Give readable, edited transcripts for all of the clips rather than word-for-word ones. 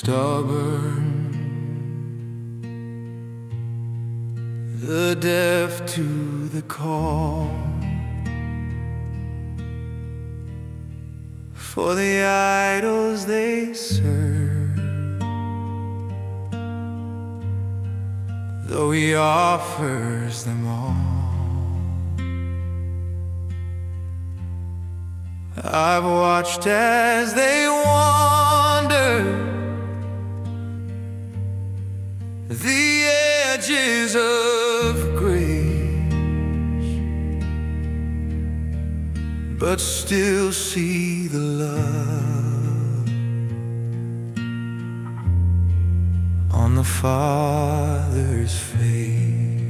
stubborn, the deaf to the call, for the idols they serve, though he offers them all. I've watched as they wander the edges of grace, but still see the love on the Father's face.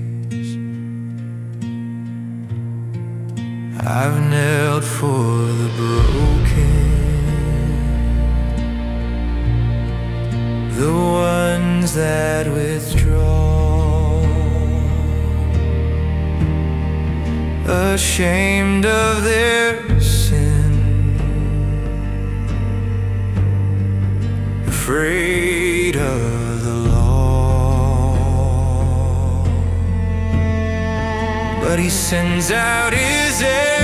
I've knelt for the broken, the ones that withdraw, ashamed of their sin, afraid of the law. But he sends out his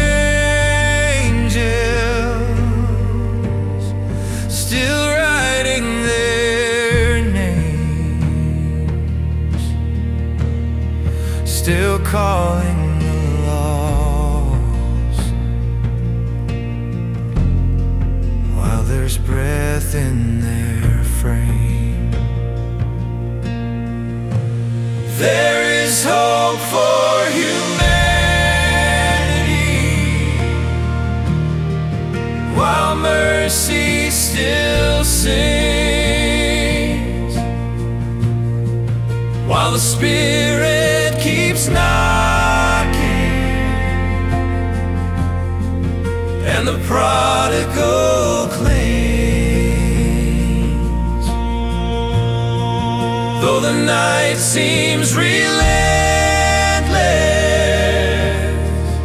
angels, still writing their names, still calling the lost, while there's breath in their frame. There is hope for humanity, while mercy still sings, while the Spirit keeps knocking, and the prodigal claims. Though the night seems relentless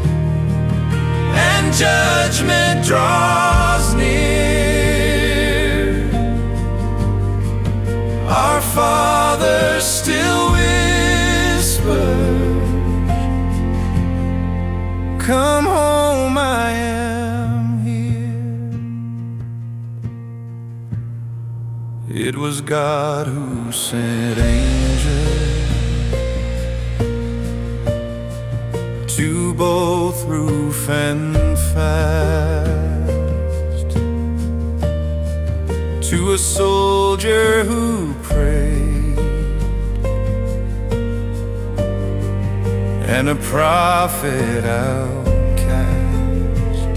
and judgment draws near, our Father still whispers, "Come home, I am here." It was God who sent angels to both roof and fast, to a soldier who prayed, and a prophet outcast,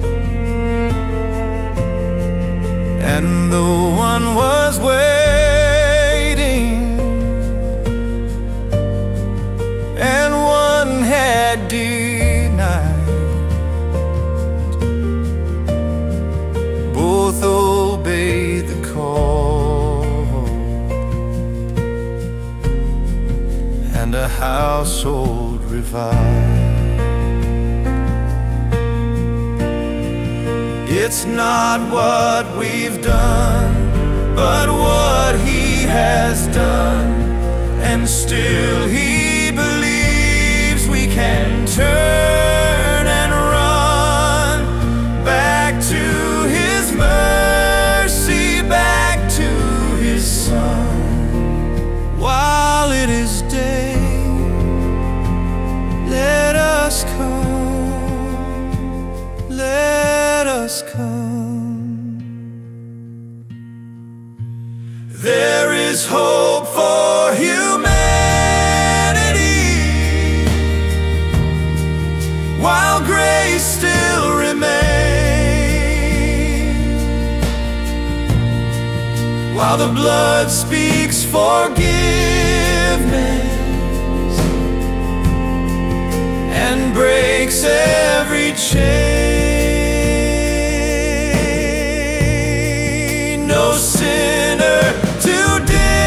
and the one was waiting, and one had denied. Both obeyed the call, and a household revived. It's not what we've done, but what he has done, and still he believes we can turn and run back to his mercy, back to his Son. While it is day, let us come, let us come. There is hope for humanity, while grace still remains, while the blood speaks forgiveness and breaks every chain. No sinner too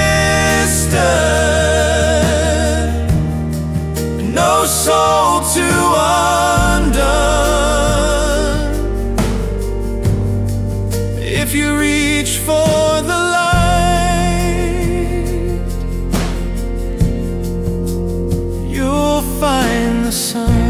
distant, no soul too undone. If you reach for the light, the sun